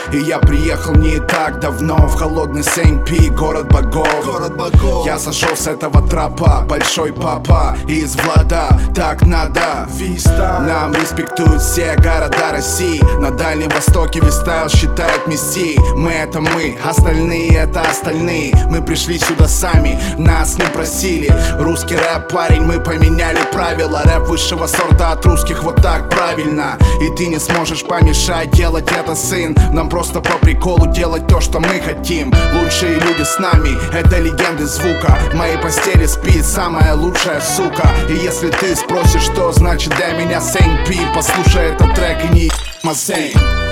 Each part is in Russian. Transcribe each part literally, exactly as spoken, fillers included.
И я приехал не так давно в холодный Сент-Пи, город богов. Город богов. Я сошел с этого тропа, большой папа из Влада. Так надо, Виста. Нам респектуют все города России. На Дальнем Востоке Вистайл считает мессией. Мы это мы, остальные это остальные. Мы пришли сюда сами, нас не просили. Русский рэп, парень, мы поменяли правила. Рэп высшего сорта от русских, вот так правильно. И ты не сможешь помешать делать это, сын. Нам просто по приколу делать то, что мы хотим. Лучшие люди с нами, это легенды звука. В моей постели спит самая лучшая сука. И если ты спросишь, что значит для меня Сент-Пи, послушай этот трек и не Мазейн.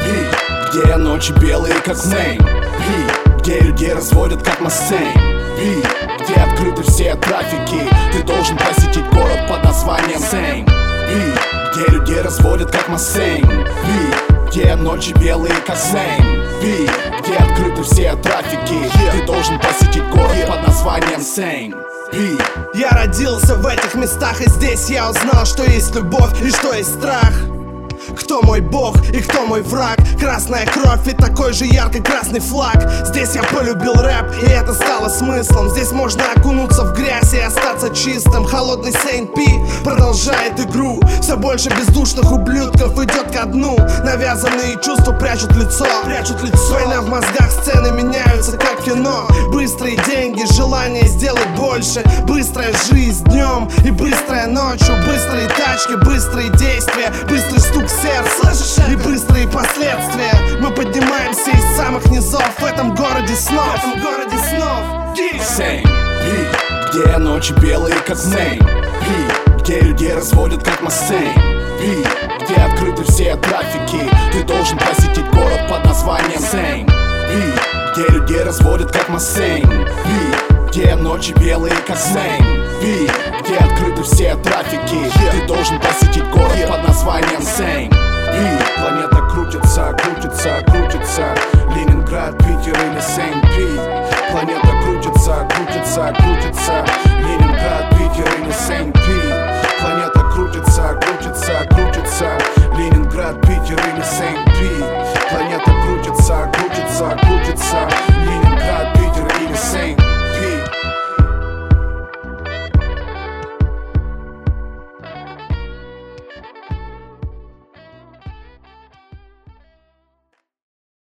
Где ночи белые, как Зейн. Где людей разводят, как Массейн. Где открыты все трафики. Ты должен посетить город под названием Зейн. Где людей разводят, как Массейн. Где ночи белые, как Зейн. Где открыты все трафики. Ты должен посетить город под названием Зейн. Я родился в этих местах, и здесь я узнал, что есть любовь и что есть страх. Кто мой бог и кто мой враг? Красная кровь и такой же яркий красный флаг. Здесь я полюбил рэп, и это стало смыслом. Здесь можно окунуться в грязь и остаться чистым. Холодный Сент-Пи продолжает игру. Все больше бездушных ублюдков идет ко дну. Навязанные чувства прячут лицо, прячут лицо. Война в мозгах, сцены меняются как кино. Быстрые деньги, желание сделать больше. Быстрая жизнь днем и быстрая ночью. Быстрые тачки, быстрые действия, быстрый стук сердца и быстрые последствия. Мы поднимаемся из самых низов в этом городе снов, в этом городе снов. Зейн, где ночи белые, как Зейн. Где людей разводят, как Массейн. Где открыты все трафики. Ты должен посетить город под названием Зейн. Где людей разводят, как Массейн. Где ночи белые, как Зейн. Где открыты все трафики. Ты должен посетить город под названием Зейн. Планета крутится, крутится, крутится. Ленинград, Питер или Сент-Пи. Планета крутится, крутится, крутится. Ленинград, Питер или Сент-Пи. Планета крутится, крутится, крутится. Ленинград, Питер или Сент-Пи. Планета